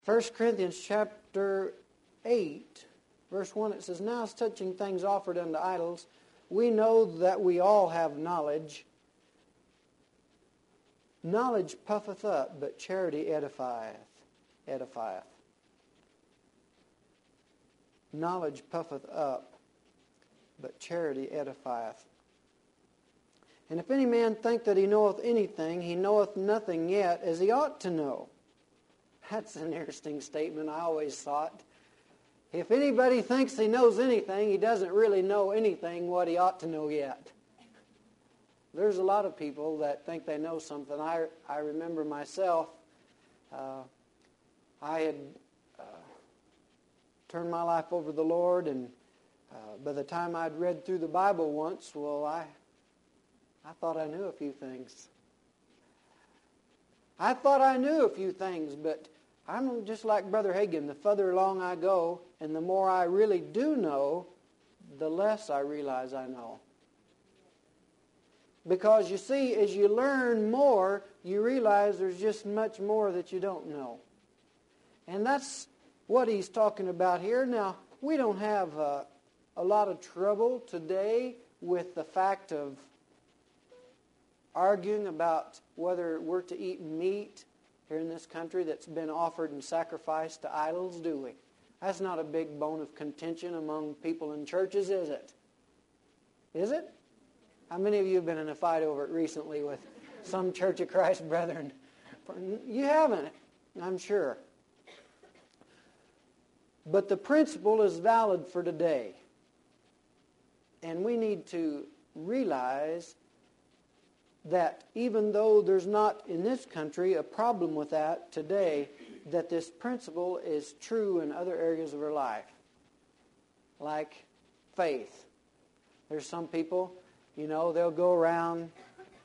1 Corinthians chapter 8, verse 1, it says, "Now as touching things offered unto idols, we know that we all have knowledge. Knowledge puffeth up, but charity edifieth. Knowledge puffeth up, but charity edifieth. And if any man think that he knoweth anything, he knoweth nothing yet as he ought to know." That's an interesting statement, I always thought. If anybody thinks he knows anything, he doesn't really know anything what he ought to know yet. There's a lot of people that think they know something. I remember myself, I had turned my life over to the Lord, and by the time I'd read through the Bible once, well, I thought I knew a few things. I thought I knew a few things, but I'm just like Brother Hagin. The further along I go, and the more I really do know, the less I realize I know. Because you see, as you learn more, you realize there's just much more that you don't know. And that's what he's talking about here. Now, we don't have a lot of trouble today with the fact of arguing about whether we're to eat meat here in this country that's been offered and sacrificed to idols, do we? That's not a big bone of contention among people in churches, is it? Is it? How many of you have been in a fight over it recently with some Church of Christ brethren? You haven't, I'm sure. But the principle is valid for today. And we need to realize that even though there's not in this country a problem with that today, that this principle is true in other areas of our life. Like faith. There's some people, they'll go around,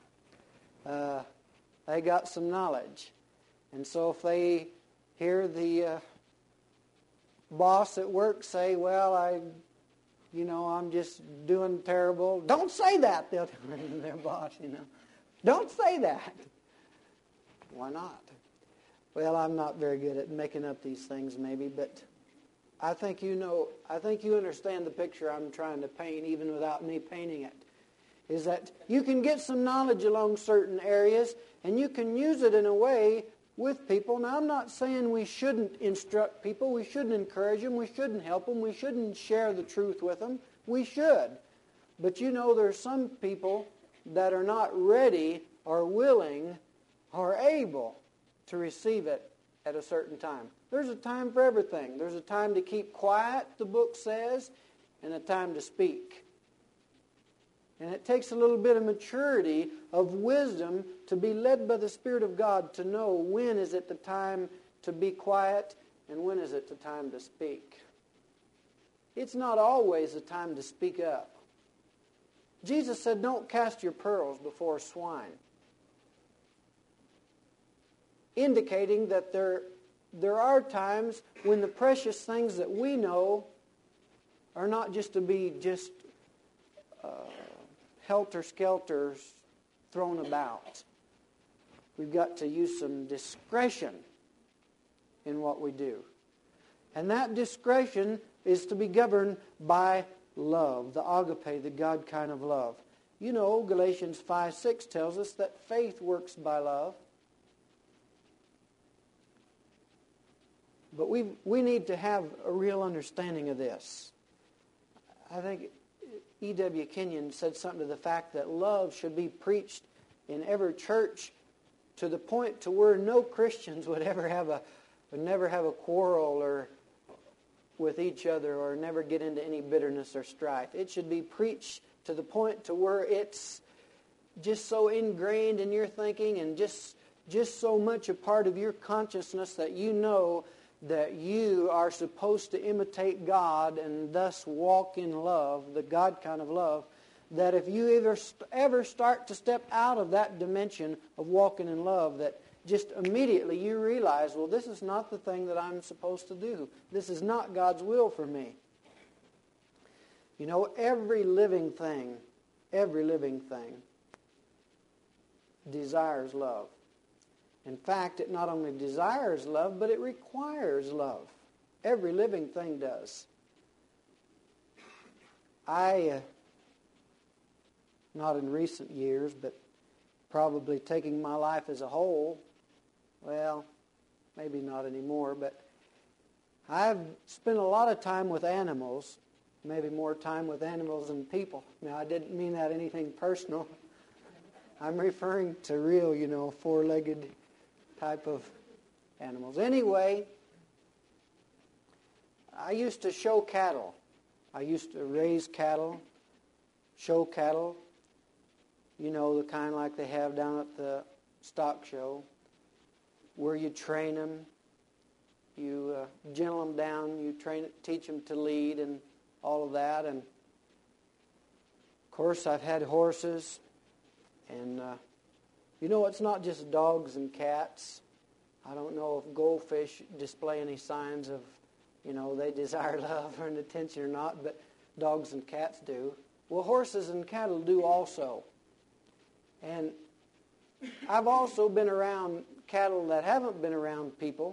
they got some knowledge. And so if they hear the boss at work say, well, I'm just doing terrible. Don't say that, they'll tell their boss, Don't say that. Why not? Well, I'm not very good at making up these things maybe, but I think you understand the picture I'm trying to paint even without me painting it. Is that you can get some knowledge along certain areas and you can use it in a way with people. Now, I'm not saying we shouldn't instruct people, we shouldn't encourage them, we shouldn't help them, we shouldn't share the truth with them. We should. But there's some people that are not ready or willing or able to receive it at a certain time. There's a time for everything. There's a time to keep quiet, the book says, and a time to speak. And it takes a little bit of maturity, of wisdom, to be led by the Spirit of God to know when is it the time to be quiet and when is it the time to speak. It's not always the time to speak up. Jesus said, don't cast your pearls before swine. Indicating that there are times when the precious things that we know are not just to be helter-skelter thrown about. We've got to use some discretion in what we do. And that discretion is to be governed by love, the agape, the God kind of love. Galatians 5:6 tells us that faith works by love. But we need to have a real understanding of this. I think E.W. Kenyon said something to the fact that love should be preached in every church to the point to where no Christians would never have a quarrel or with each other or never get into any bitterness or strife. It should be preached to the point to where it's just so ingrained in your thinking and just so much a part of your consciousness that you know that you are supposed to imitate God and thus walk in love, the God kind of love, that if you ever start to step out of that dimension of walking in love, that just immediately you realize, well, this is not the thing that I'm supposed to do. This is not God's will for me. Every living thing desires love. In fact, it not only desires love, but it requires love. Every living thing does. Not in recent years, but probably taking my life as a whole, well, maybe not anymore, but I've spent a lot of time with animals, maybe more time with animals than people. Now, I didn't mean that anything personal. I'm referring to real, four-legged type of animals. Anyway, I used to show cattle. I used to raise cattle, show cattle, the kind like they have down at the stock show, where you train them, you gentle them down, you teach them to lead and all of that. And, of course, I've had horses. And, it's not just dogs and cats. I don't know if goldfish display any signs of, they desire love or attention or not, but dogs and cats do. Well, horses and cattle do also. And I've also been around cattle that haven't been around people.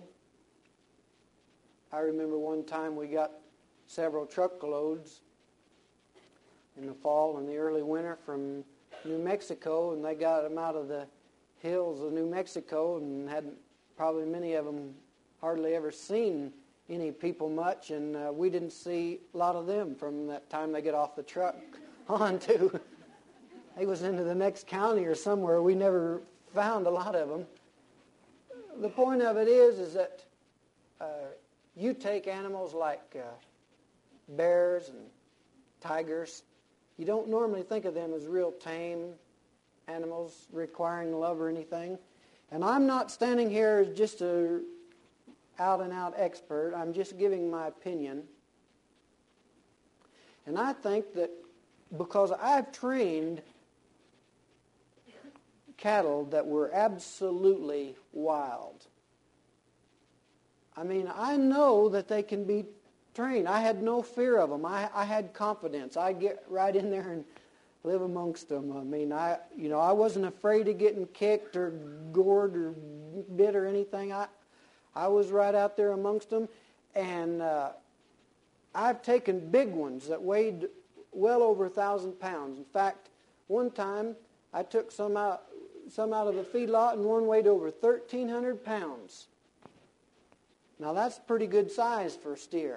I remember one time we got several truckloads in the fall and the early winter from New Mexico, and they got them out of the hills of New Mexico and had probably many of them hardly ever seen any people much, and we didn't see a lot of them from that time they get off the truck on to, they was into the next county or somewhere. We never found a lot of them. The point of it is that you take animals like bears and tigers. You don't normally think of them as real tame animals requiring love or anything. And I'm not standing here as just a out-and-out expert. I'm just giving my opinion. And I think that because I've trained cattle that were absolutely wild. I mean, I know that they can be trained. I had no fear of them. I had confidence. I'd get right in there and live amongst them. I mean, I wasn't afraid of getting kicked or gored or bit or anything. I was right out there amongst them, and I've taken big ones that weighed well over 1,000 pounds. In fact, one time I took some out of the feedlot, and one weighed over 1,300 pounds. Now that's pretty good size for a steer.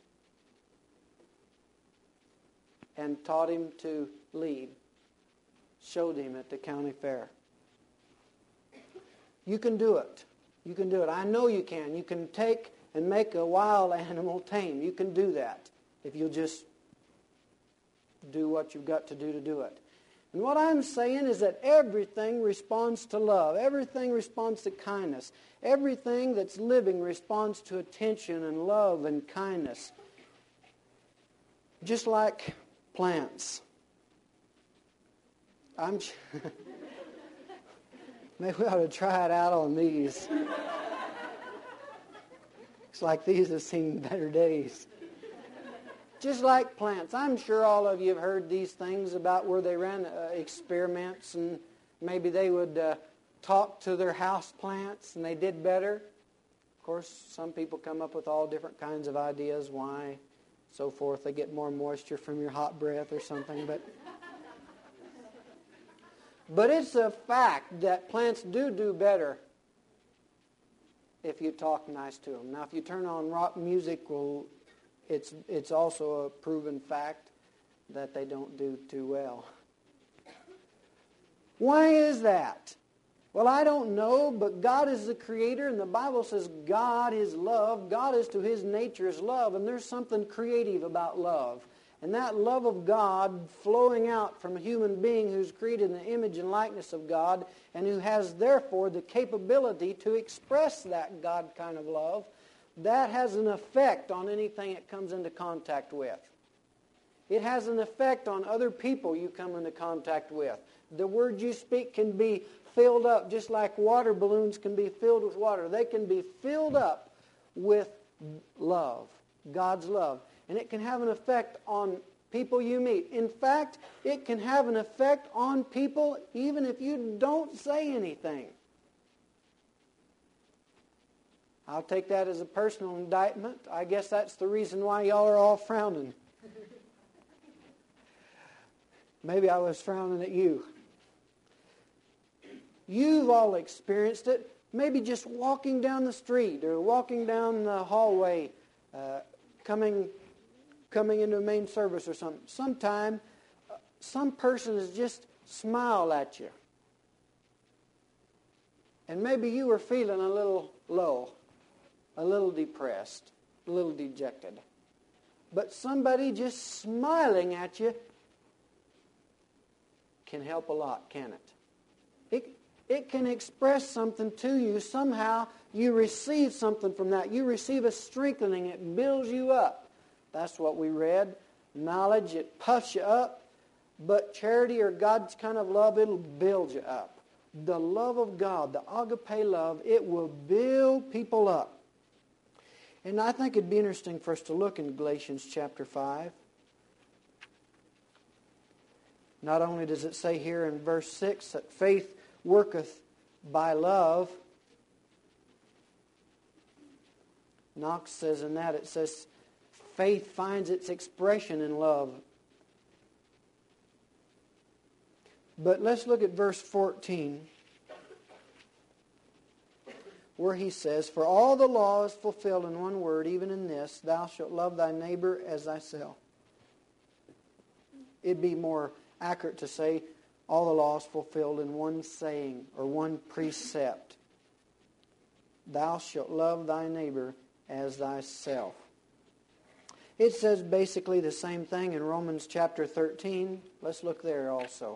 And taught him to lead. Showed him at the county fair. You can do it. You can do it. I know you can. You can take and make a wild animal tame. You can do that if you'll just do what you've got to do it. And what I'm saying is that everything responds to love. Everything responds to kindness. Everything that's living responds to attention and love and kindness. Just like plants. Maybe we ought to try it out on these. Looks like these have seen better days. Just like plants. I'm sure all of you have heard these things about where they ran experiments, and maybe they would talk to their house plants and they did better. Of course, some people come up with all different kinds of ideas why, so forth. They get more moisture from your hot breath or something, but it's a fact that plants do better if you talk nice to them. Now, if you turn on rock music, it's also a proven fact that they don't do too well. Why is that? Well, I don't know, but God is the creator, and the Bible says God is love. God is to his nature is love, and there's something creative about love. And that love of God flowing out from a human being who's created in the image and likeness of God, and who has, therefore, the capability to express that God kind of love, that has an effect on anything it comes into contact with. It has an effect on other people you come into contact with. The words you speak can be filled up just like water balloons can be filled with water. They can be filled up with love, God's love. And it can have an effect on people you meet. In fact, it can have an effect on people even if you don't say anything. I'll take that as a personal indictment. I guess that's the reason why y'all are all frowning. Maybe I was frowning at you. You've all experienced it. Maybe just walking down the street or walking down the hallway, coming into a main service or something. Sometime, some person has just smiled at you. And maybe you were feeling a little low, a little depressed, a little dejected. But somebody just smiling at you can help a lot, can it? It can express something to you. Somehow you receive something from that. You receive a strengthening. It builds you up. That's what we read. Knowledge, it puffs you up. But charity or God's kind of love, it'll build you up. The love of God, the agape love, it will build people up. And I think it'd be interesting for us to look in Galatians chapter 5. Not only does it say here in verse 6 that faith worketh by love. Knox says in that, it says, faith finds its expression in love. But let's look at verse 14, where he says, for all the law is fulfilled in one word, even in this, thou shalt love thy neighbor as thyself. It'd be more accurate to say, all the law is fulfilled in one saying or one precept. Thou shalt love thy neighbor as thyself. It says basically the same thing in Romans chapter 13. Let's look there also.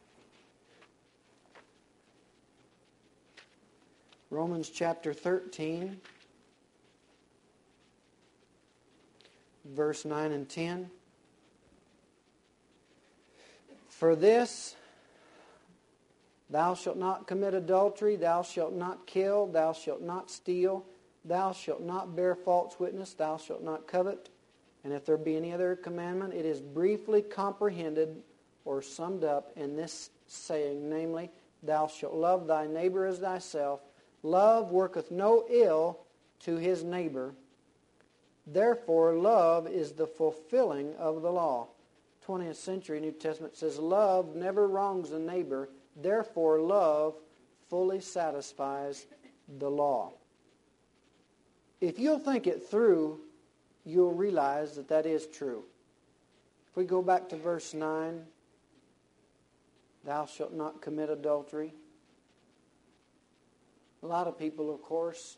Romans chapter 13, verse 9 and 10. For this, thou shalt not commit adultery, thou shalt not kill, thou shalt not steal, thou shalt not bear false witness, thou shalt not covet. And if there be any other commandment, it is briefly comprehended or summed up in this saying, namely, thou shalt love thy neighbor as thyself. Love worketh no ill to his neighbor. Therefore, love is the fulfilling of the law. 20th century New Testament says, love never wrongs a neighbor. Therefore, love fully satisfies the law. If you'll think it through, you'll realize that that is true. If we go back to verse 9, thou shalt not commit adultery. A lot of people, of course,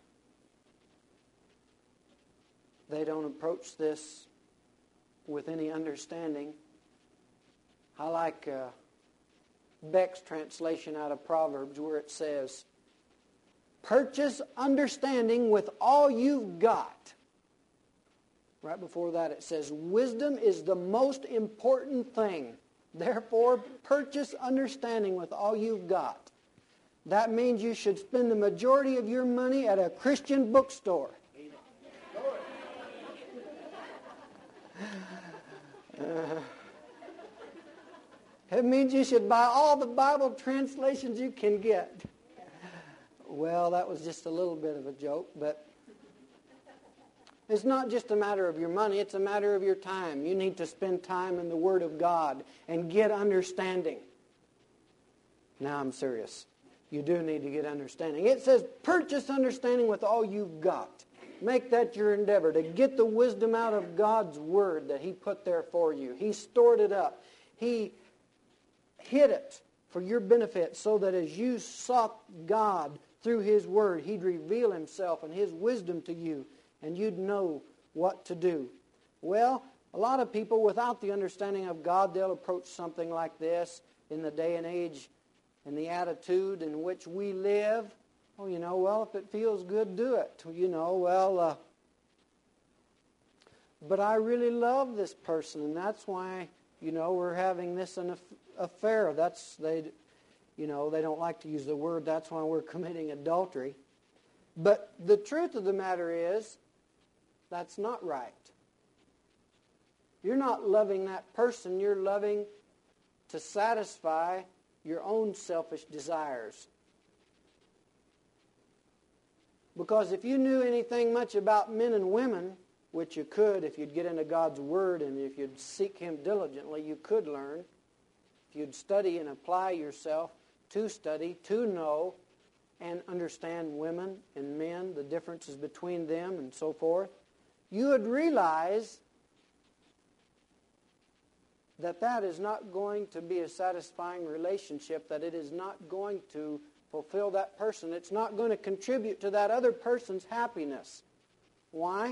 they don't approach this with any understanding. I like Beck's translation out of Proverbs where it says, purchase understanding with all you've got. Right before that it says, wisdom is the most important thing. Therefore, purchase understanding with all you've got. That means you should spend the majority of your money at a Christian bookstore. It means you should buy all the Bible translations you can get. Well, that was just a little bit of a joke, but it's not just a matter of your money, it's a matter of your time. You need to spend time in the Word of God and get understanding. Now I'm serious. You do need to get understanding. It says, purchase understanding with all you've got. Make that your endeavor to get the wisdom out of God's Word that He put there for you. He stored it up. He hid it for your benefit so that as you sought God through His Word, He'd reveal Himself and His wisdom to you, and you'd know what to do. Well, a lot of people, without the understanding of God, they'll approach something like this in the day and age and the attitude in which we live. Oh, well, if it feels good, do it. But I really love this person, and that's why, we're having this an affair. They don't like to use the word, that's why we're committing adultery. But the truth of the matter is, that's not right. You're not loving that person, you're loving to satisfy your own selfish desires. Because if you knew anything much about men and women, which you could if you'd get into God's Word and if you'd seek Him diligently, you could learn. If you'd study and apply yourself to study, to know, and understand women and men, the differences between them and so forth, you would realize that that is not going to be a satisfying relationship, that it is not going to fulfill that person. It's not going to contribute to that other person's happiness. Why?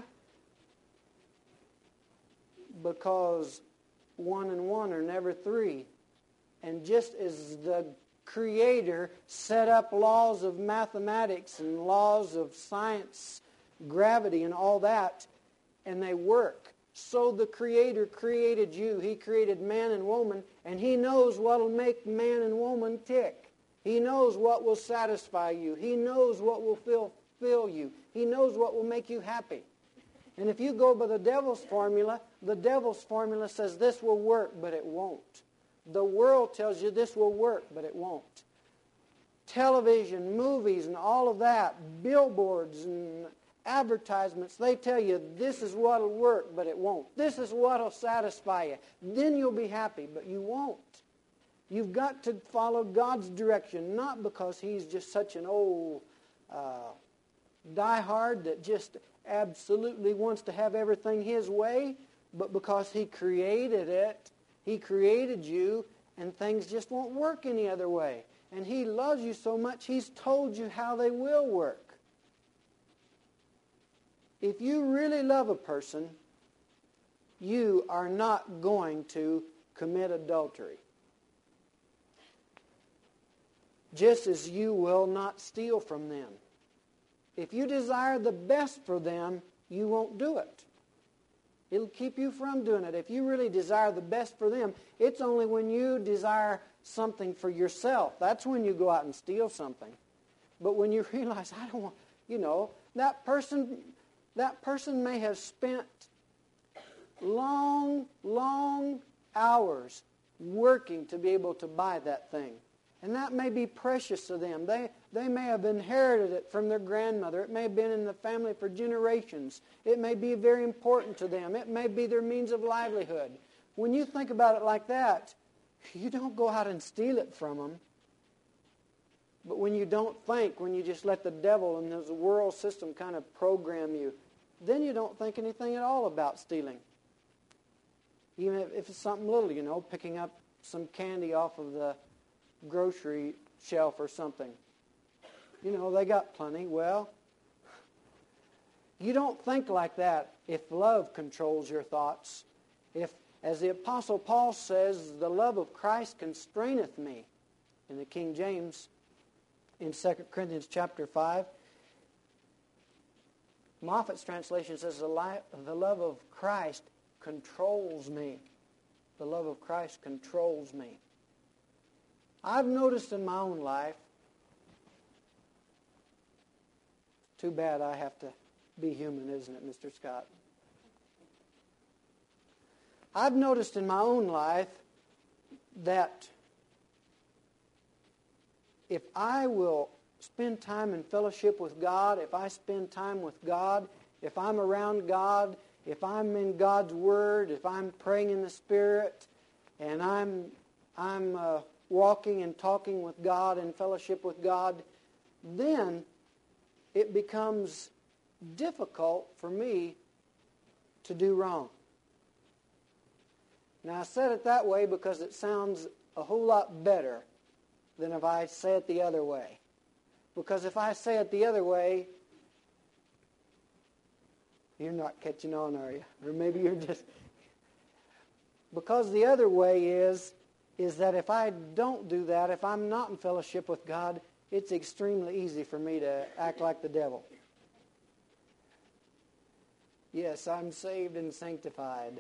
Because 1 and 1 are never 3. And just as the Creator set up laws of mathematics and laws of science, gravity and all that, and they work, so the Creator created you. He created man and woman, and He knows what will make man and woman tick. He knows what will satisfy you. He knows what will fulfill you. He knows what will make you happy. And if you go by the devil's formula says this will work, but it won't. The world tells you this will work, but it won't. Television, movies, and all of that, billboards and advertisements, they tell you this is what will work, but it won't. This is what will satisfy you. Then you'll be happy, but you won't. You've got to follow God's direction, not because He's just such an old diehard that just absolutely wants to have everything His way, but because He created it. He created you, and things just won't work any other way. And He loves you so much, He's told you how they will work. If you really love a person, you are not going to commit adultery. Just as you will not steal from them. If you desire the best for them, you won't do it. It'll keep you from doing it. If you really desire the best for them, it's only when you desire something for yourself. That's when you go out and steal something. But when you realize, I don't want, that person may have spent long, long hours working to be able to buy that thing. And that may be precious to them. They may have inherited it from their grandmother. It may have been in the family for generations. It may be very important to them. It may be their means of livelihood. When you think about it like that, you don't go out and steal it from them. But when you don't think, when you just let the devil and the world system kind of program you, then you don't think anything at all about stealing. Even if it's something little, picking up some candy off of the grocery shelf or something. They got plenty. Well, you don't think like that if love controls your thoughts. If, as the Apostle Paul says, the love of Christ constraineth me, in the King James, in 2 Corinthians chapter 5. Moffat's translation says the love of Christ controls me. The love of Christ controls me. I've noticed in my own life, too bad I have to be human, isn't it, Mr. Scott? I've noticed in my own life that if I will spend time in fellowship with God, if I spend time with God, if I'm around God, if I'm in God's Word, if I'm praying in the Spirit, and I'm walking and talking with God and fellowship with God, then it becomes difficult for me to do wrong. Now, I said it that way because it sounds a whole lot better than if I say it the other way. Because if I say it the other way, you're not catching on, are you? Or maybe you're just... Because the other way is that if I don't do that, if I'm not in fellowship with God, it's extremely easy for me to act like the devil. Yes, I'm saved and sanctified.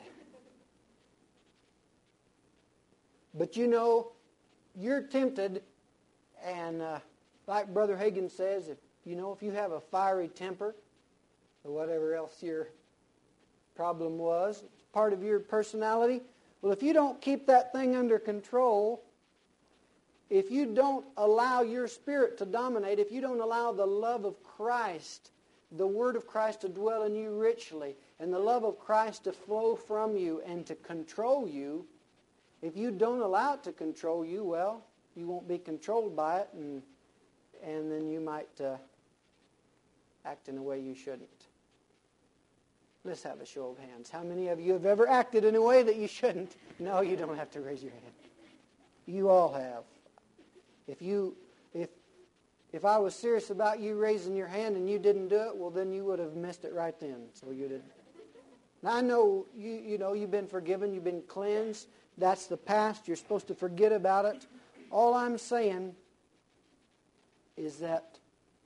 But you're tempted, and like Brother Hagin says, if you have a fiery temper, or whatever else your problem was, it's part of your personality. Well, if you don't keep that thing under control, if you don't allow your spirit to dominate, if you don't allow the love of Christ the Word of Christ to dwell in you richly, and the love of Christ to flow from you and to control you, if you don't allow it to control you, well, you won't be controlled by it, and then you might act in a way you shouldn't. Let's have a show of hands. How many of you have ever acted in a way that you shouldn't? No, you don't have to raise your hand. You all have. If I was serious about you raising your hand and you didn't do it, well, then you would have missed it right then. So you didn't. Now I know you've been forgiven, you've been cleansed. That's the past. You're supposed to forget about it. All I'm saying is that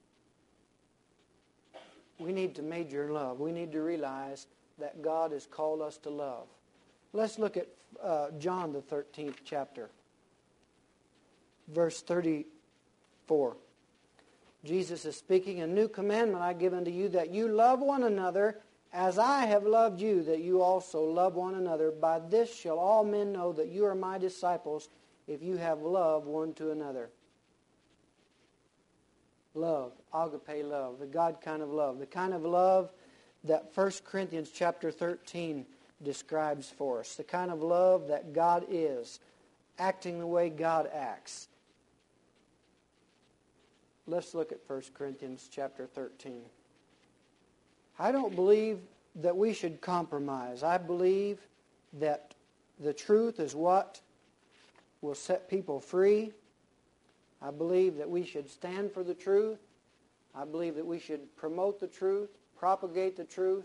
we need to major in love. We need to realize that God has called us to love. Let's look at John, the 13th chapter, verse 34. Jesus is speaking, "A new commandment I give unto you, that you love one another as I have loved you, that you also love one another. By this shall all men know that you are my disciples, if you have love one to another." Love, agape love, the God kind of love, the kind of love that 1 Corinthians chapter 13 describes for us, the kind of love that God is, acting the way God acts. Let's look at 1 Corinthians chapter 13. I don't believe that we should compromise. I believe that the truth is what will set people free. I believe that we should stand for the truth. I believe that we should promote the truth, propagate the truth.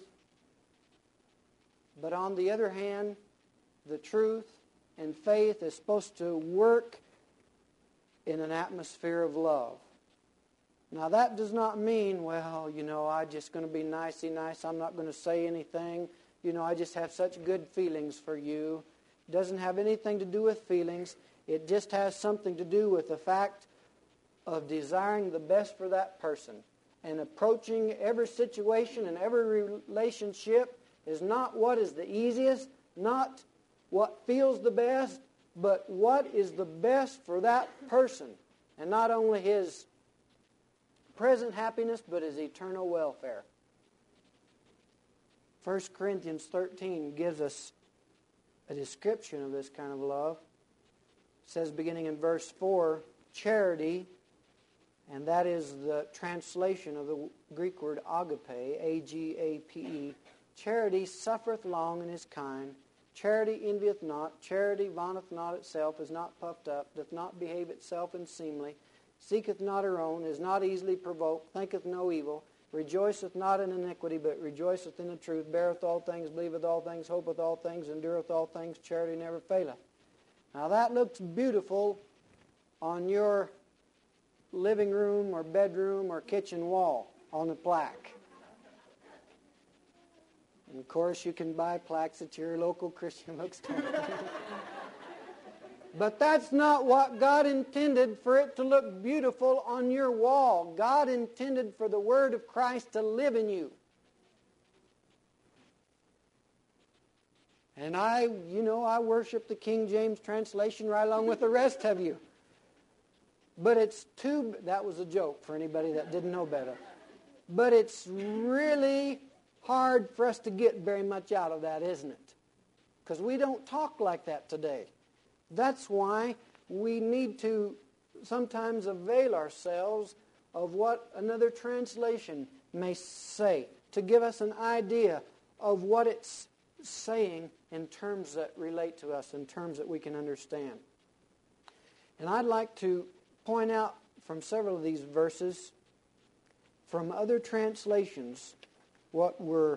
But on the other hand, the truth and faith is supposed to work in an atmosphere of love. Now that does not mean, well, I'm just going to be nicey nice. I'm not going to say anything. I just have such good feelings for you. It doesn't have anything to do with feelings. It just has something to do with the fact of desiring the best for that person. And approaching every situation and every relationship is not what is the easiest, not what feels the best, but what is the best for that person. And not only his present happiness, but his eternal welfare. 1 Corinthians 13 gives us a description of this kind of love. It says, beginning in verse 4, charity, and that is the translation of the Greek word agape, A-G-A-P-E. Charity suffereth long and is kind. Charity envieth not. Charity vaunteth not itself, is not puffed up, doth not behave itself unseemly, seeketh not her own, is not easily provoked, thinketh no evil, rejoiceth not in iniquity, but rejoiceth in the truth, beareth all things, believeth all things, hopeth all things, endureth all things, charity never faileth. Now that looks beautiful on your living room or bedroom or kitchen wall on a plaque. And of course you can buy plaques at your local Christian bookstore. But that's not what God intended for it to look beautiful on your wall. God intended for the Word of Christ to live in you. And I worship the King James translation right along with the rest of you. But that was a joke for anybody that didn't know better. But it's really hard for us to get very much out of that, isn't it? Because we don't talk like that today. That's why we need to sometimes avail ourselves of what another translation may say to give us an idea of what it's saying in terms that relate to us, in terms that we can understand. And I'd like to point out from several of these verses from other translations what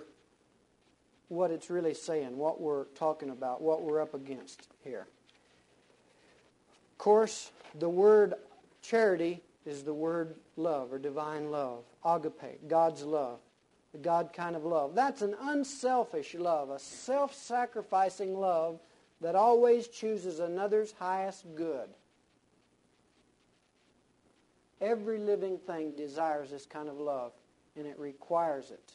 it's really saying, what we're talking about, what we're up against here. Of course, the word charity is the word love or divine love, agape, God's love, the God kind of love. That's an unselfish love, a self-sacrificing love that always chooses another's highest good. Every living thing desires this kind of love, and it requires it.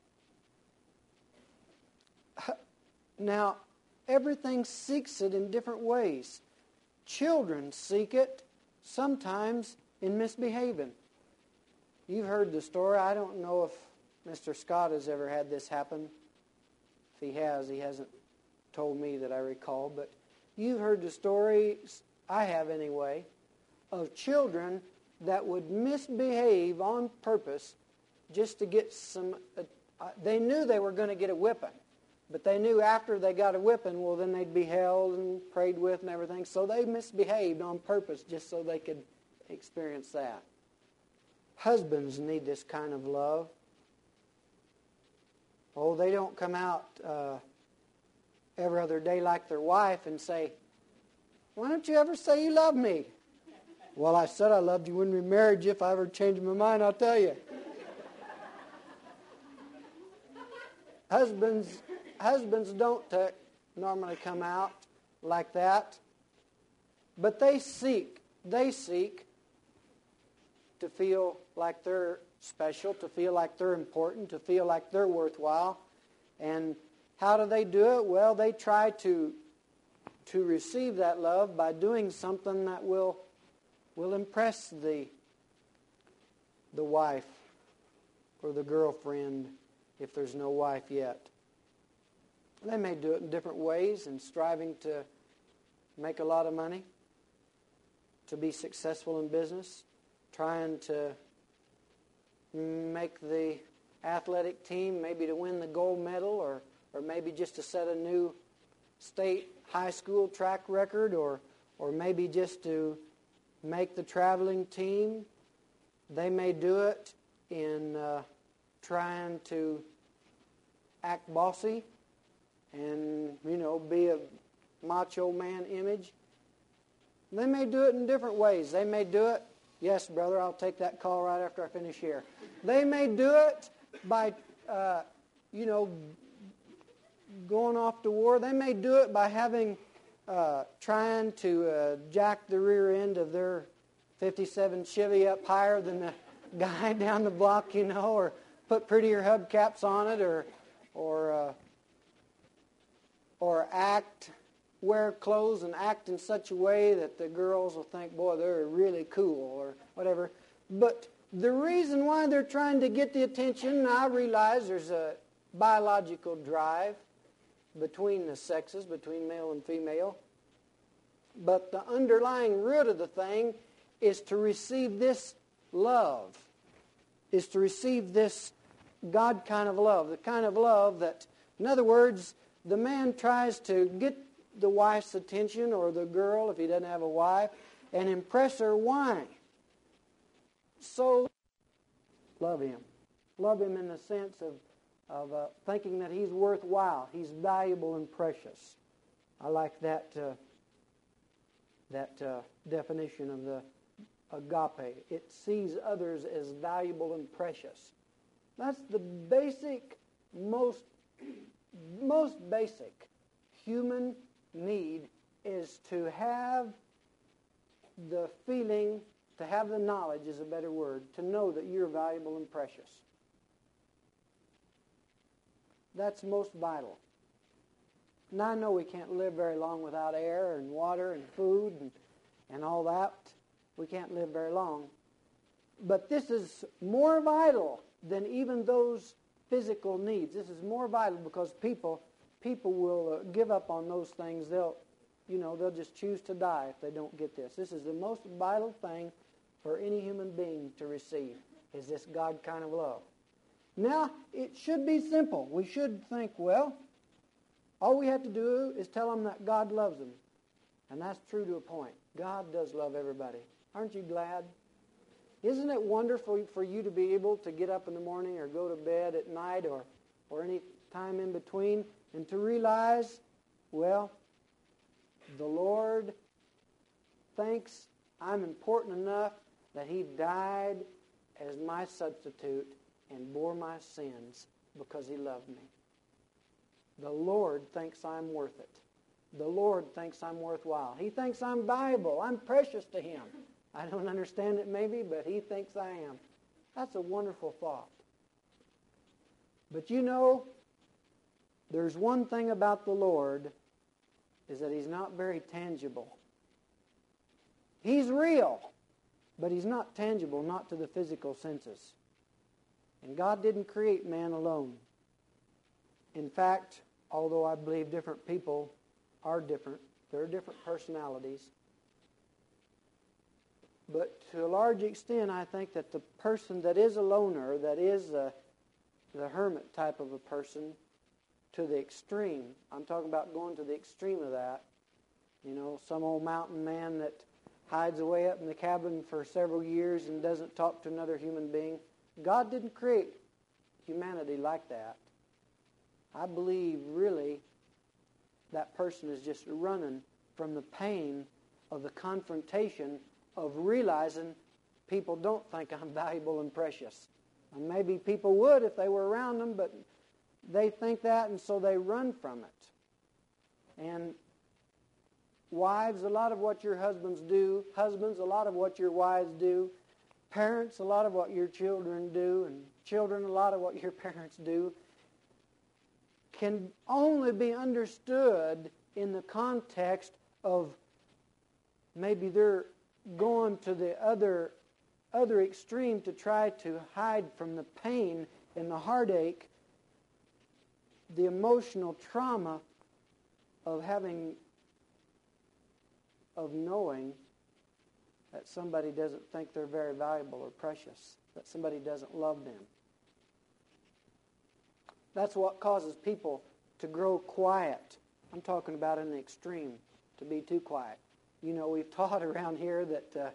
Now, everything seeks it in different ways. Children seek it sometimes in misbehaving. You've heard the story. I don't know if Mr. Scott has ever had this happen. If he has, he hasn't told me that I recall. But you've heard the stories, I have anyway, of children that would misbehave on purpose just to get some... they knew they were going to get a whipping. But they knew after they got a whipping, well, then they'd be held and prayed with and everything. So they misbehaved on purpose just so they could experience that. Husbands need this kind of love. Oh, they don't come out every other day like their wife and say, "Why don't you ever say you love me?" "Well, I said I loved you when we married you. If I ever change my mind, I'll tell you." Husbands don't normally come out like that, but they seek to feel like they're special, to feel like they're important, to feel like they're worthwhile. And how do they do it? Well, they try to receive that love by doing something that will impress the wife or the girlfriend if there's no wife yet. They may do it in different ways and striving to make a lot of money, to be successful in business, trying to make the athletic team, maybe to win the gold medal, or maybe just to set a new state high school track record, or maybe just to make the traveling team. They may do it in trying to act bossy and, be a macho man image. They may do it in different ways. They may do it, yes, brother, I'll take that call right after I finish here. They may do it by, going off to war. They may do it by trying to jack the rear end of their 57 Chevy up higher than the guy down the block, or put prettier hubcaps on it, or wear clothes and act in such a way that the girls will think, boy, they're really cool, or whatever. But the reason why they're trying to get the attention, I realize there's a biological drive between the sexes, between male and female. But the underlying root of the thing is to receive this love, is to receive this God kind of love, the kind of love that, in other words, the man tries to get the wife's attention, or the girl, if he doesn't have a wife, and impress her. Why? So, love him. Love him in the sense of thinking that he's worthwhile, he's valuable and precious. I like that definition of the agape. It sees others as valuable and precious. That's the basic, most basic human need, is to have the feeling, to have the knowledge is a better word, to know that you're valuable and precious. That's most vital. Now, I know we can't live very long without air and water and food and all that. We can't live very long. But this is more vital than even those physical needs. This is more vital because people will give up on those things. They'll just choose to die if they don't get this. This is the most vital thing for any human being to receive, is this God kind of love. Now, it should be simple. We should think, well, all we have to do is tell them that God loves them. And that's true to a point. God does love everybody. Aren't you glad? Isn't it wonderful for you to be able to get up in the morning or go to bed at night or any time in between and to realize, well, the Lord thinks I'm important enough that He died as my substitute and bore my sins because He loved me. The Lord thinks I'm worth it. The Lord thinks I'm worthwhile. He thinks I'm valuable. I'm precious to Him. I don't understand it maybe, but He thinks I am. That's a wonderful thought. But there's one thing about the Lord, is that He's not very tangible. He's real, but He's not tangible, not to the physical senses. And God didn't create man alone. In fact, although I believe different people are different, there are different personalities. But to a large extent, I think that the person that is a loner, that is the hermit type of a person, to the extreme, I'm talking about going to the extreme of that. You know, some old mountain man that hides away up in the cabin for several years and doesn't talk to another human being. God didn't create humanity like that. I believe, really, that person is just running from the pain of the confrontation of realizing people don't think I'm valuable and precious. And maybe people would if they were around them, but they think that, and so they run from it. And wives, a lot of what your husbands do. Husbands, a lot of what your wives do. Parents, a lot of what your children do. And children, a lot of what your parents do. Can only be understood in the context of maybe they're going to the other extreme to try to hide from the pain and the heartache, the emotional trauma of knowing that somebody doesn't think they're very valuable or precious, that somebody doesn't love them. That's what causes people to grow quiet. I'm talking about in the extreme, to be too quiet. You know, we've taught around here that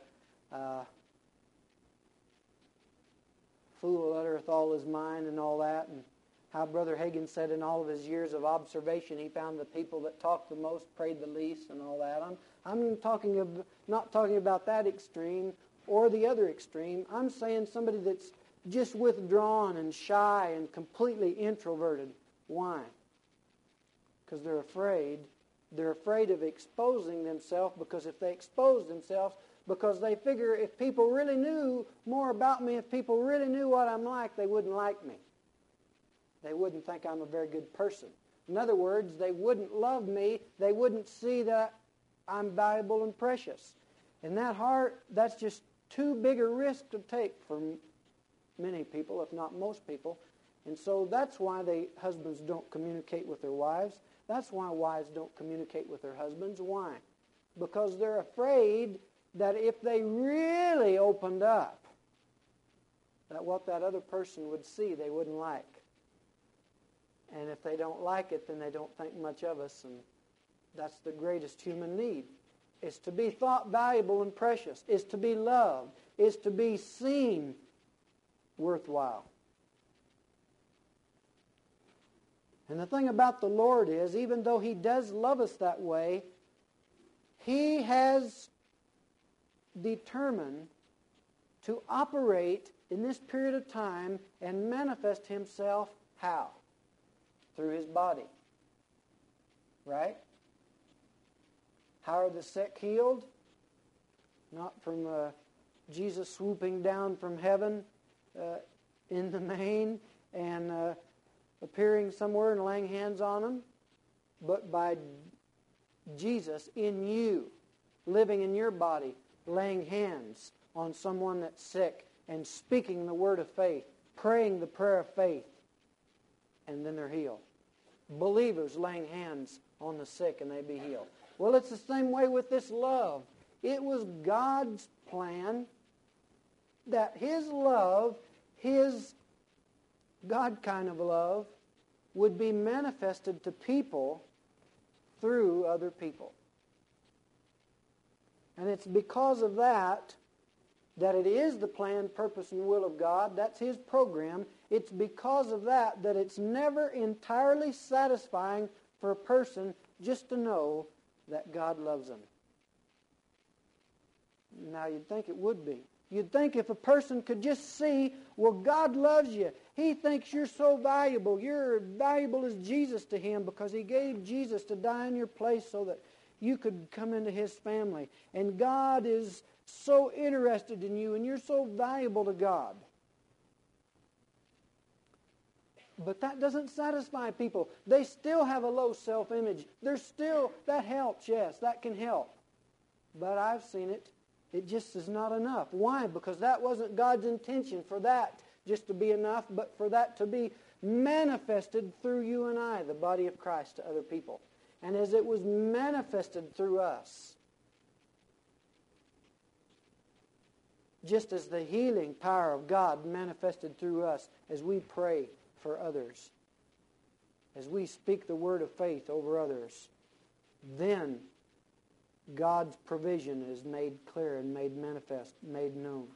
fool uttereth all his mind and all that, and how Brother Hagin said in all of his years of observation he found the people that talked the most prayed the least and all that. I'm not talking about that extreme or the other extreme. I'm saying somebody that's just withdrawn and shy and completely introverted. Why? Because they're afraid. They're afraid of exposing themselves, because if they expose themselves, because they figure if people really knew more about me, if people really knew what I'm like, they wouldn't like me. They wouldn't think I'm a very good person. In other words, they wouldn't love me. They wouldn't see that I'm valuable and precious. And that's just too big a risk to take for many people, if not most people. And so that's why husbands don't communicate with their wives. That's why wives don't communicate with their husbands. Why? Because they're afraid that if they really opened up, that what that other person would see they wouldn't like. And if they don't like it, then they don't think much of us. And that's the greatest human need, is to be thought valuable and precious, is to be loved, is to be seen worthwhile. And the thing about the Lord is, even though He does love us that way, He has determined to operate in this period of time and manifest Himself how? Through His body. Right? How are the sick healed? Not from Jesus swooping down from heaven in the main and appearing somewhere and laying hands on them, but by Jesus in you, living in your body, laying hands on someone that's sick and speaking the word of faith, praying the prayer of faith, and then they're healed. Believers laying hands on the sick and they be healed. Well, it's the same way with this love. It was God's plan that His love, His God kind of love, would be manifested to people through other people. And it's because of that it is the plan, purpose, and will of God. That's His program. It's because of that it's never entirely satisfying for a person just to know that God loves them. Now, you'd think it would be. You'd think if a person could just see, well, God loves you. He thinks you're so valuable. You're valuable as Jesus to Him because He gave Jesus to die in your place so that you could come into His family. And God is so interested in you, and you're so valuable to God. But that doesn't satisfy people. They still have a low self-image. That helps, yes, that can help. But I've seen it. It just is not enough. Why? Because that wasn't God's intention for that just to be enough, but for that to be manifested through you and I, the body of Christ, to other people. And as it was manifested through us, just as the healing power of God manifested through us as we pray for others, as we speak the word of faith over others, then God's provision is made clear and made manifest, made known.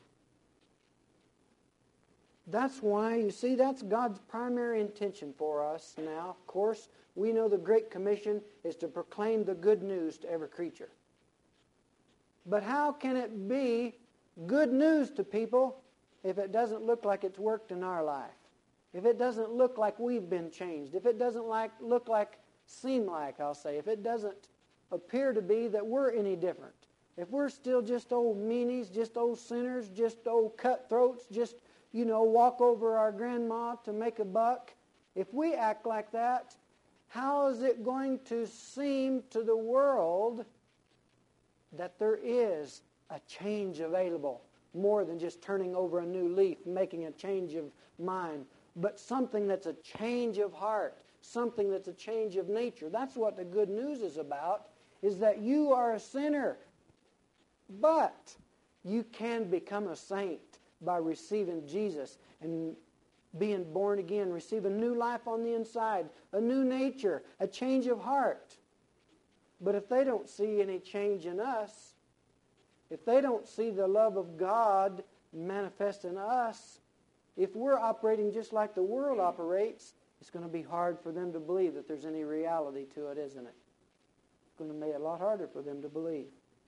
That's why, you see, that's God's primary intention for us now. Of course, we know the Great Commission is to proclaim the good news to every creature. But how can it be good news to people if it doesn't look like it's worked in our life? If it doesn't look like we've been changed? If it doesn't seem like, I'll say, if it doesn't appear to be that we're any different. If we're still just old meanies, just old sinners, just old cutthroats, just, walk over our grandma to make a buck, if we act like that, how is it going to seem to the world that there is a change available, more than just turning over a new leaf, making a change of mind, but something that's a change of heart, something that's a change of nature? That's what the good news is about, is that you are a sinner, but you can become a saint by receiving Jesus and being born again, receiving new life on the inside, a new nature, a change of heart. But if they don't see any change in us, if they don't see the love of God manifest in us, if we're operating just like the world operates, it's going to be hard for them to believe that there's any reality to it, isn't it? It's going to make it a lot harder for them to believe.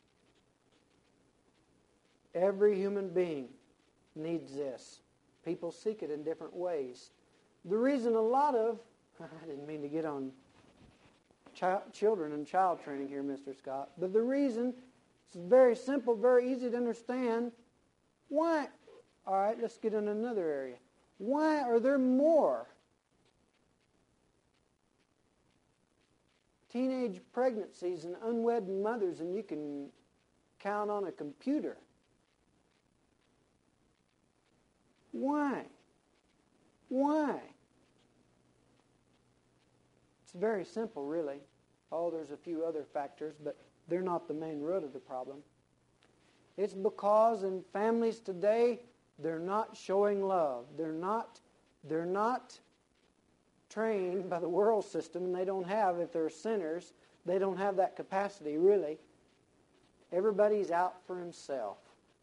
Every human being needs this. People seek it in different ways. The reason a lot of, I didn't mean to get on children and child training here, Mr. Scott, but the reason, it's very simple, very easy to understand. Why? All right, let's get in another area. Why are there more teenage pregnancies and unwed mothers than you can count on a computer? Why? Why? It's very simple, really. Oh, there's a few other factors, but they're not the main root of the problem. It's because in families today, they're not showing love. They're not trained by the world system, and they don't have, if they're sinners, they don't have that capacity, really. Everybody's out for himself.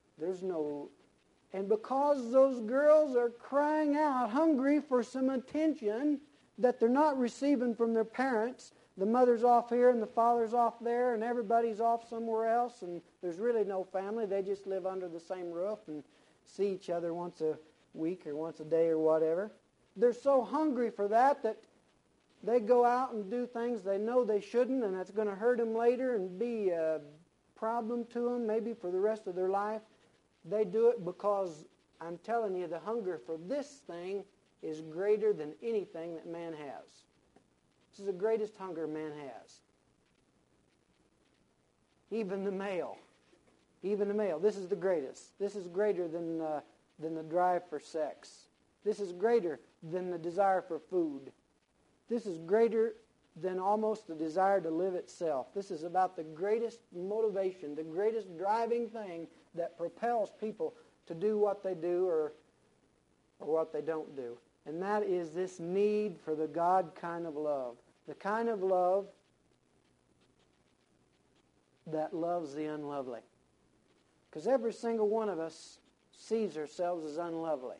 And because those girls are crying out, hungry for some attention that they're not receiving from their parents, the mother's off here and the father's off there and everybody's off somewhere else, and there's really no family. They just live under the same roof and see each other once a week or once a day or whatever. They're so hungry for that they go out and do things they know they shouldn't, and that's going to hurt them later and be a problem to them maybe for the rest of their life. They do it because, I'm telling you, the hunger for this thing is greater than anything that man has. This is the greatest hunger man has. Even the male. This is the greatest. This is greater than the drive for sex. This is greater than the desire for food. This is greater than almost the desire to live itself. This is about the greatest motivation, the greatest driving thing that propels people to do what they do or what they don't do. And that is this need for the God kind of love. The kind of love that loves the unlovely. Because every single one of us sees ourselves as unlovely.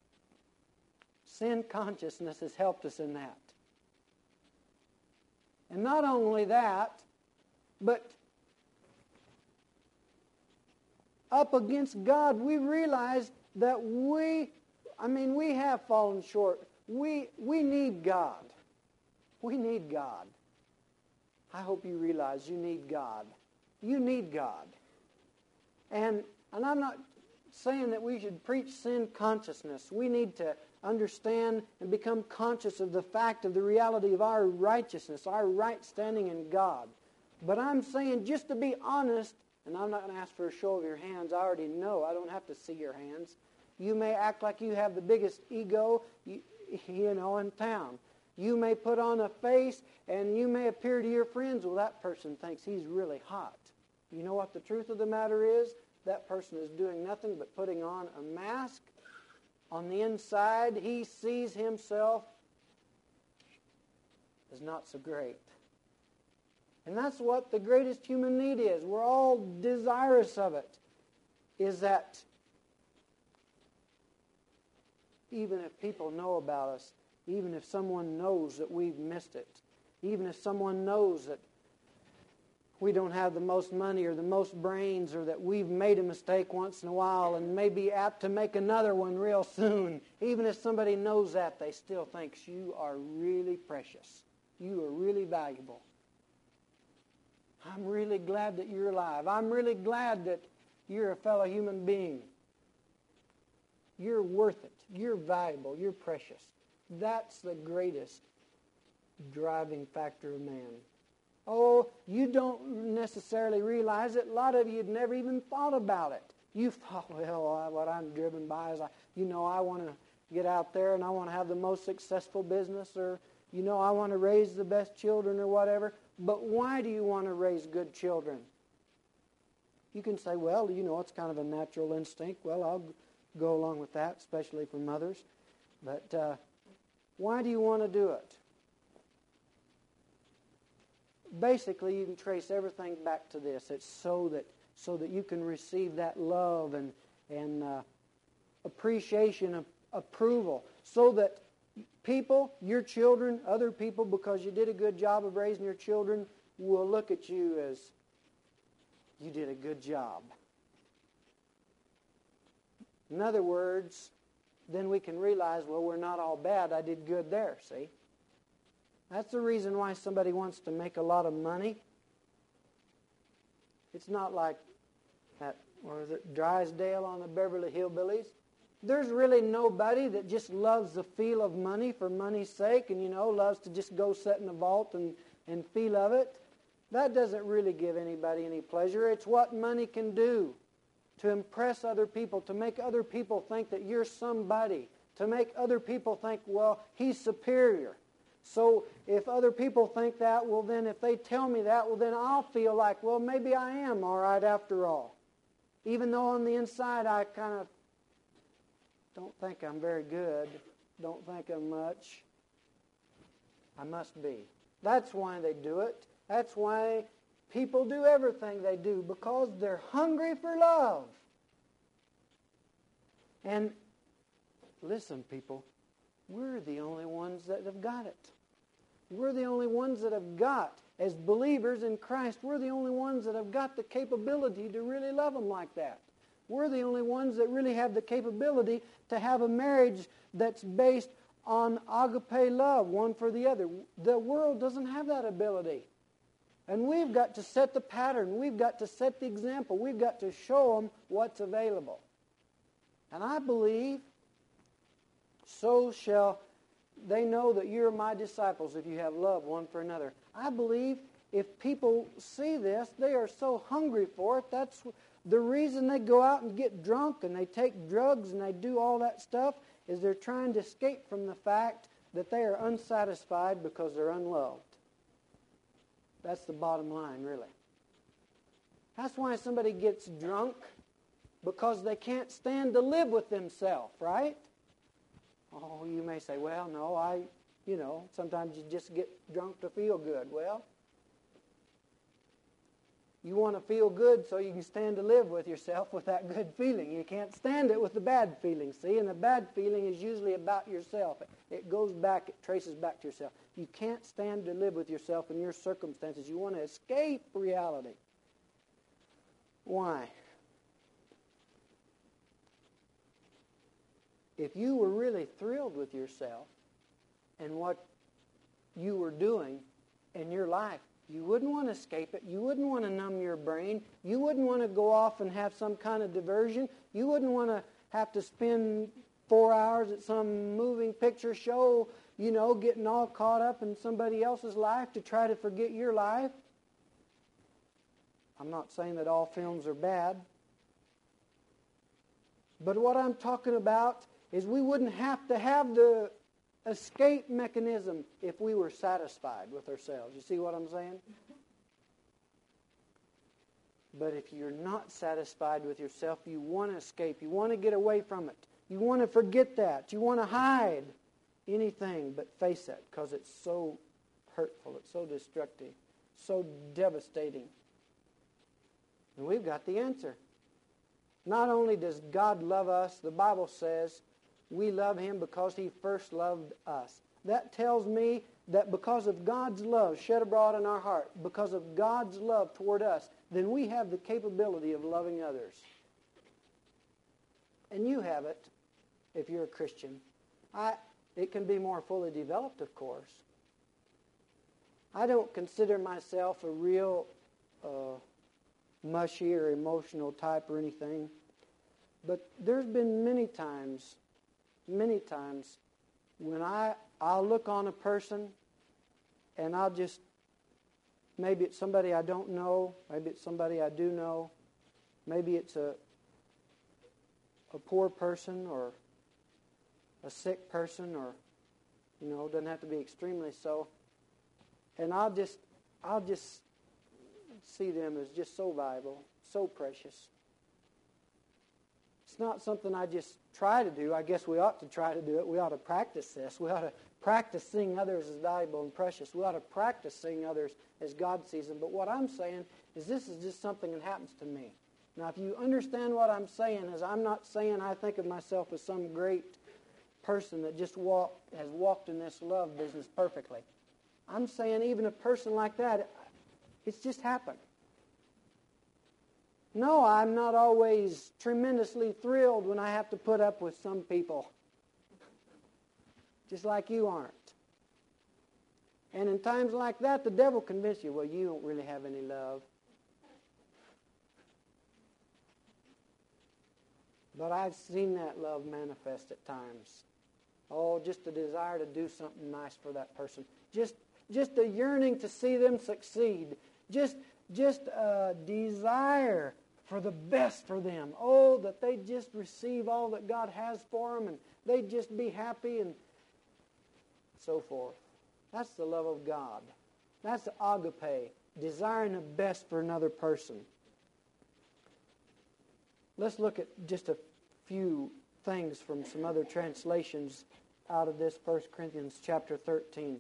Sin consciousness has helped us in that. And not only that, but up against God, we realize that we have fallen short. We need God. We need God. I hope you realize you need God. You need God. And I'm not saying that we should preach sin consciousness. We need to understand and become conscious of the fact of the reality of our righteousness, our right standing in God. But I'm saying, just to be honest, and I'm not going to ask for a show of your hands. I already know. I don't have to see your hands. You may act like you have the biggest ego, in town. You may put on a face and you may appear to your friends, well, that person thinks he's really hot. You know what the truth of the matter is? That person is doing nothing but putting on a mask. On the inside, he sees himself as not so great. And that's what the greatest human need is. We're all desirous of it. Is that even if people know about us, even if someone knows that we've missed it, even if someone knows that we don't have the most money or the most brains or that we've made a mistake once in a while and may be apt to make another one real soon, even if somebody knows that, they still think you are really precious. You are really valuable. I'm really glad that you're alive. I'm really glad that you're a fellow human being. You're worth it. You're valuable. You're precious. That's the greatest driving factor of man. Oh, you don't necessarily realize it. A lot of you had never even thought about it. You thought, well, what I'm driven by is, I want to get out there and I want to have the most successful business, or, I want to raise the best children or whatever. But why do you want to raise good children? You can say, well, it's kind of a natural instinct. Well, I'll go along with that, especially for mothers. But why do you want to do it? Basically, you can trace everything back to this. It's so that you can receive that love and appreciation, approval, so that people, your children, other people, because you did a good job of raising your children, will look at you as you did a good job. In other words, then we can realize, well, we're not all bad. I did good there, see? That's the reason why somebody wants to make a lot of money. It's not like that, or is it Drysdale on the Beverly Hillbillies? There's really nobody that just loves the feel of money for money's sake and, loves to just go sit in the vault and feel of it. That doesn't really give anybody any pleasure. It's what money can do to impress other people, to make other people think that you're somebody, to make other people think, well, he's superior. So if other people think that, well, then if they tell me that, well, then I'll feel like, well, maybe I am all right after all. Even though on the inside I kind of don't think I'm very good, don't think I'm much. I must be. That's why they do it. That's why people do everything they do, because they're hungry for love. And listen, people, we're the only ones that have got it. We're the only ones that have got, as believers in Christ, we're the only ones that have got the capability to really love them like that. We're the only ones that really have the capability to have a marriage that's based on agape love, one for the other. The world doesn't have that ability. And we've got to set the pattern. We've got to set the example. We've got to show them what's available. And I believe, so shall they know that you're my disciples if you have love one for another. I believe if people see this, they are so hungry for it. That's the reason they go out and get drunk and they take drugs and they do all that stuff, is they're trying to escape from the fact that they are unsatisfied because they're unloved. That's the bottom line, really. That's why somebody gets drunk, because they can't stand to live with themselves, right? Oh, you may say, well, no, sometimes you just get drunk to feel good. Well, you want to feel good so you can stand to live with yourself with that good feeling. You can't stand it with the bad feeling, see? And the bad feeling is usually about yourself. It goes back, it traces back to yourself. You can't stand to live with yourself in your circumstances. You want to escape reality. Why? If you were really thrilled with yourself and what you were doing in your life, you wouldn't want to escape it. You wouldn't want to numb your brain. You wouldn't want to go off and have some kind of diversion. You wouldn't want to have to spend 4 hours at some moving picture show, getting all caught up in somebody else's life to try to forget your life. I'm not saying that all films are bad. But what I'm talking about is we wouldn't have to have the escape mechanism if we were satisfied with ourselves. You see what I'm saying? But if you're not satisfied with yourself, you want to escape. You want to get away from it. You want to forget that. You want to hide anything but face it, because it's so hurtful. It's so destructive. So devastating. And we've got the answer. Not only does God love us, the Bible says we love Him because He first loved us. That tells me that because of God's love shed abroad in our heart, because of God's love toward us, then we have the capability of loving others. And you have it if you're a Christian. It can be more fully developed, of course. I don't consider myself a real mushy or emotional type or anything. But there's been many times when I'll look on a person and I'll just, maybe it's somebody I don't know, maybe it's somebody I do know, maybe it's a poor person or a sick person, or, doesn't have to be extremely so. And I'll just see them as just so valuable, so precious. It's not something I just try to do. I guess we ought to try to do it. We ought to practice this. We ought to practice seeing others as valuable and precious. We ought to practice seeing others as God sees them. But what I'm saying is this is just something that happens to me. Now, if you understand what I'm saying, is I'm not saying I think of myself as some great person that just has walked in this love business perfectly. I'm saying even a person like that, it's just happened. No, I'm not always tremendously thrilled when I have to put up with some people. Just like you aren't. And in times like that, the devil convinces you, well, you don't really have any love. But I've seen that love manifest at times. Oh, just a desire to do something nice for that person. Just a yearning to see them succeed. Just a desire for the best for them. Oh, that they just receive all that God has for them and they just be happy and so forth. That's the love of God. That's the agape, desiring the best for another person. Let's look at just a few things from some other translations out of this 1 Corinthians chapter 13.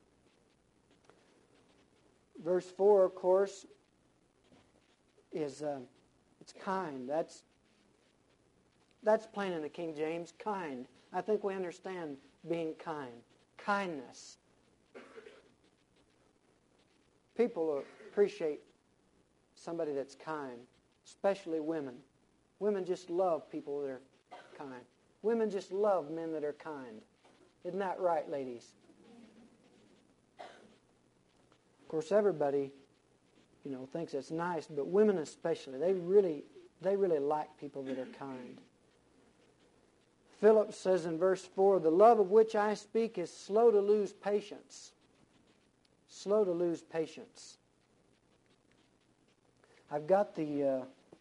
Verse 4, of course, is it's kind. That's plain in the King James, kind. I think we understand being kind. Kindness. People appreciate somebody that's kind, especially women. Women just love people that are kind. Women just love men that are kind. Isn't that right, ladies? Of course, everybody, thinks it's nice, but women especially, they really like people that are kind. Philip says in verse 4, the love of which I speak is slow to lose patience. Slow to lose patience. I've got the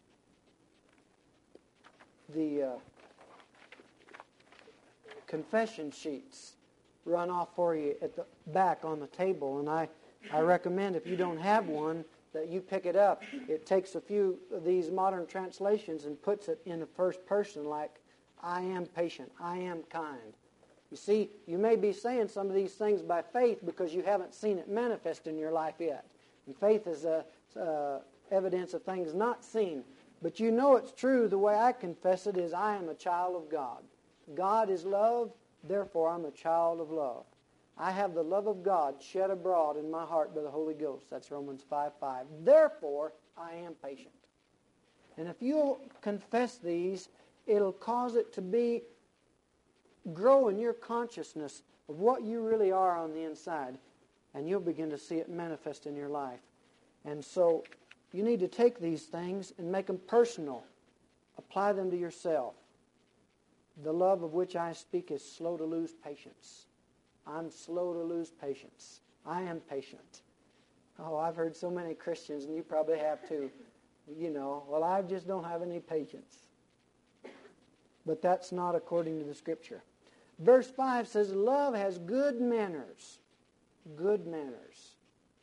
confession sheets run off for you at the back on the table, and I recommend if you don't have one that you pick it up. It takes a few of these modern translations and puts it in the first person like, I am patient, I am kind. You see, you may be saying some of these things by faith because you haven't seen it manifest in your life yet. And faith is evidence of things not seen. But you know it's true. The way I confess it is I am a child of God. God is love, therefore I'm a child of love. I have the love of God shed abroad in my heart by the Holy Ghost. That's Romans 5:5. Therefore, I am patient. And if you'll confess these, it'll cause it to grow in your consciousness of what you really are on the inside. And you'll begin to see it manifest in your life. And so you need to take these things and make them personal. Apply them to yourself. The love of which I speak is slow to lose patience. I'm slow to lose patience. I am patient. Oh, I've heard so many Christians, and you probably have too, well, I just don't have any patience. But that's not according to the Scripture. Verse 5 says, love has good manners. Good manners.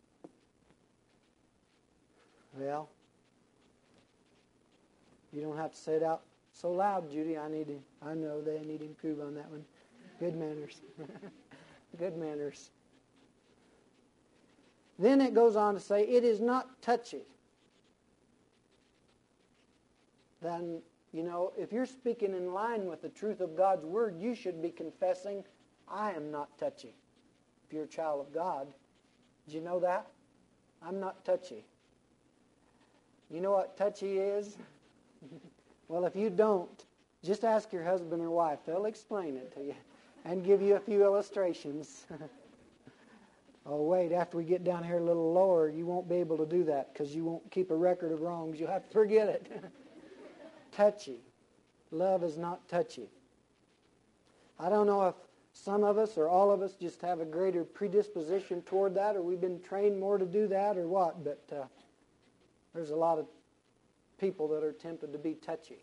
Well, you don't have to say it out so loud, Judy. I know they need to improve on that one. Good manners. Good manners. Then it goes on to say, it is not touchy. Then, if you're speaking in line with the truth of God's Word, you should be confessing, I am not touchy. If you're a child of God. Did you know that? I'm not touchy. You know what touchy is? Well, if you don't, just ask your husband or wife. They'll explain it to you and give you a few illustrations. Oh, wait, after we get down here a little lower, you won't be able to do that because you won't keep a record of wrongs. You'll have to forget it. Touchy. Love is not touchy. I don't know if some of us or all of us just have a greater predisposition toward that, or we've been trained more to do that, or what, but there's a lot of people that are tempted to be touchy.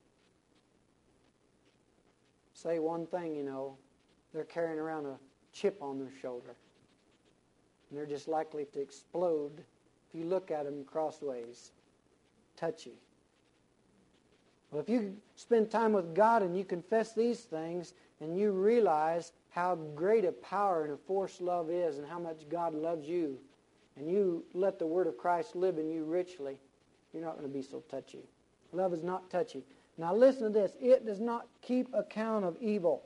Say one thing, they're carrying around a chip on their shoulder. And they're just likely to explode if you look at them crossways. Touchy. Well, if you spend time with God and you confess these things and you realize how great a power and a force love is and how much God loves you, and you let the Word of Christ live in you richly, you're not going to be so touchy. Love is not touchy. Now listen to this. It does not keep account of evil.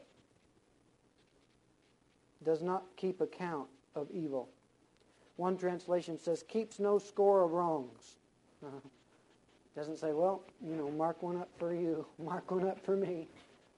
Does not keep account of evil. One translation says, keeps no score of wrongs. Doesn't say, well, mark one up for you, mark one up for me.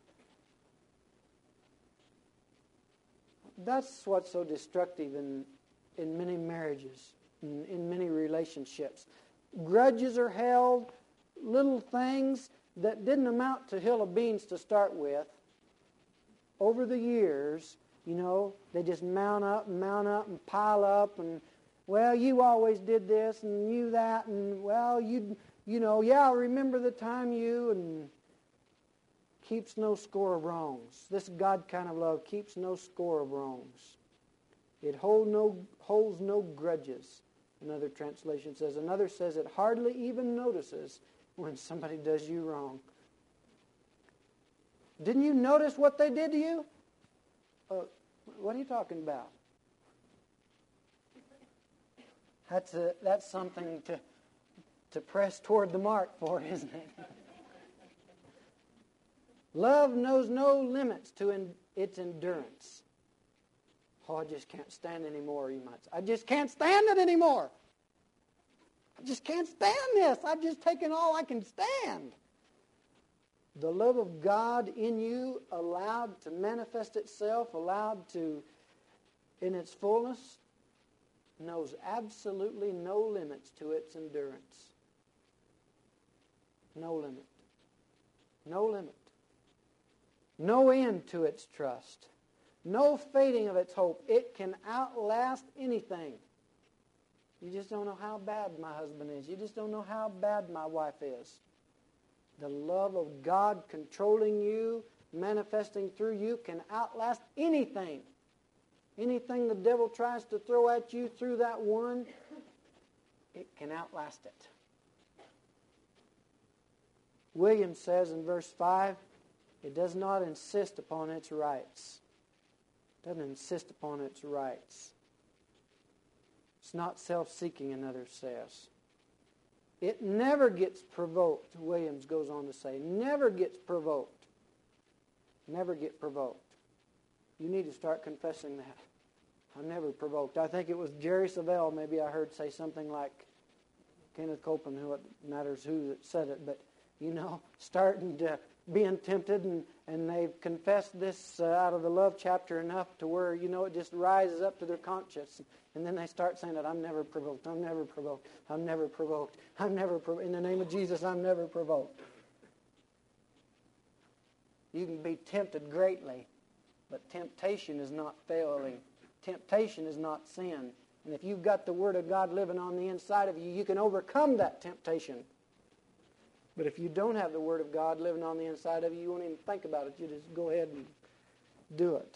That's what's so destructive in many marriages, in many relationships. Grudges are held, little things that didn't amount to a hill of beans to start with. Over the years, they just mount up and pile up and, well, you always did this and you that and, well, I remember the time you, and keeps no score of wrongs. This God kind of love keeps no score of wrongs. It holds no grudges, another translation says. Another says it hardly even notices when somebody does you wrong. Didn't you notice what they did to you? What are you talking about? That's something to press toward the mark for, isn't it? Love knows no limits to its endurance. Oh, I just can't stand anymore, you might say. I just can't stand it anymore. I just can't stand this. I've just taken all I can stand. The love of God in you, allowed to manifest itself, allowed to, in its fullness, knows absolutely no limits to its endurance. No limit. No limit. No end to its trust. No fading of its hope. It can outlast anything. You just don't know how bad my husband is. You just don't know how bad my wife is. The love of God controlling you, manifesting through you, can outlast anything. Anything the devil tries to throw at you through that one, it can outlast it. Williams says in verse 5, it does not insist upon its rights. It doesn't insist upon its rights. It's not self-seeking, another says. It never gets provoked, Williams goes on to say. Never gets provoked. Never get provoked. You need to start confessing that. I'm never provoked. I think it was Jerry Savelle, maybe I heard say something like Kenneth Copeland, who it matters who said it, but starting to being tempted, and they've confessed this out of the love chapter enough to where, it just rises up to their conscience. And then they start saying that, I'm never provoked, I'm never provoked, I'm never provoked, I'm never provoked. In the name of Jesus, I'm never provoked. You can be tempted greatly, but temptation is not failing. Temptation is not sin. And if you've got the Word of God living on the inside of you, you can overcome that temptation. But if you don't have the Word of God living on the inside of you, you won't even think about it. You just go ahead and do it.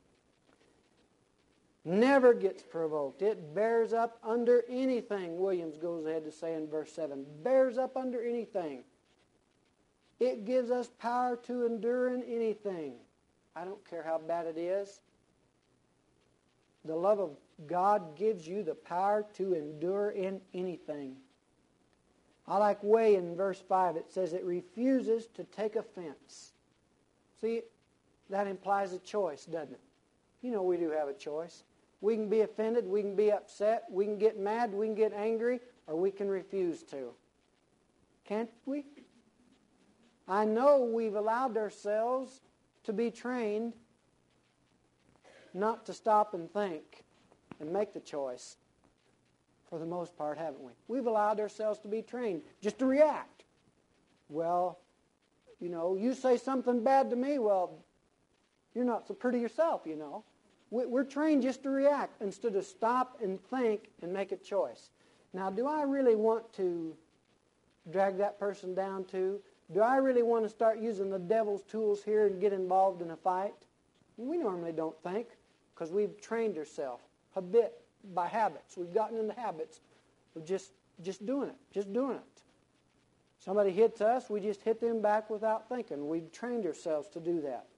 Never gets provoked. It bears up under anything, Williams goes ahead to say in verse 7. Bears up under anything. It gives us power to endure in anything. I don't care how bad it is. The love of God gives you the power to endure in anything. I like way in verse 5. It says it refuses to take offense. See, that implies a choice, doesn't it? You know we do have a choice. We can be offended, we can be upset, we can get mad, we can get angry, or we can refuse to. Can't we? I know we've allowed ourselves to be trained not to stop and think and make the choice. For the most part, haven't we? We've allowed ourselves to be trained just to react. Well, you know, you say something bad to me, well, you're not so pretty yourself, you know. We're trained just to react instead of stop and think and make a choice. Now, do I really want to drag that person down too? Do I really want to start using the devil's tools here and get involved in a fight? We normally don't think because we've trained ourselves a bit by habits. We've gotten into habits of just doing it. Somebody hits us, we just hit them back without thinking. We've trained ourselves to do that.